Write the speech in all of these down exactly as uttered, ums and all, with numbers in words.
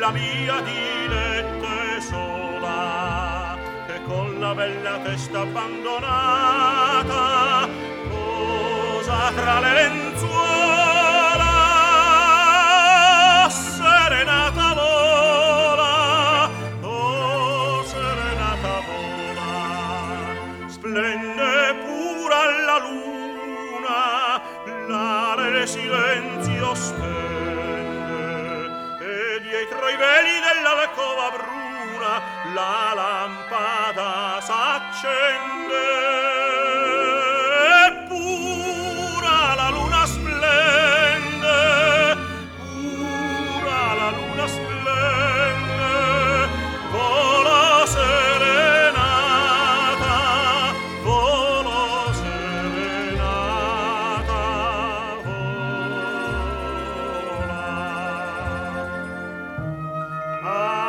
la mia diletta sola, che con la bella testa abbandonata posa tra le lenzuola, serenata vola, oh serenata vola, splende pura la luna, l'are silenzio stende, e dietro i veli dell'alcova bruna la lampada s'accende. Pura la luna splende, pura la luna splende, vola serenata, vola serenata, vola. Ah,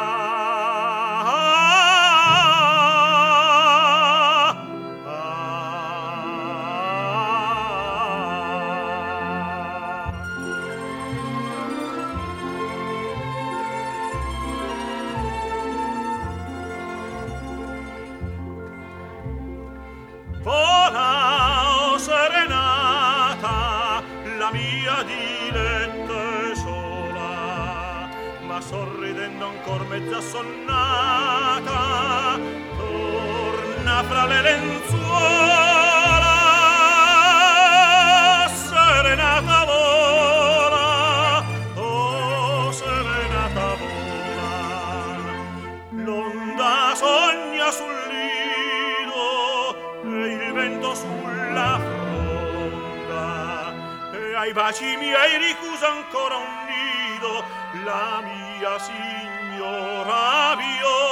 vola, oh serenata, la mia diletta sola, ma sorridendo ancor mezza sonnata, torna fra le lenzuola, serenata vola, oh serenata vola, l'onda sogna sul il vento sulla fronda, e ai baci miei ricusa ancora un nido la mia signora viola.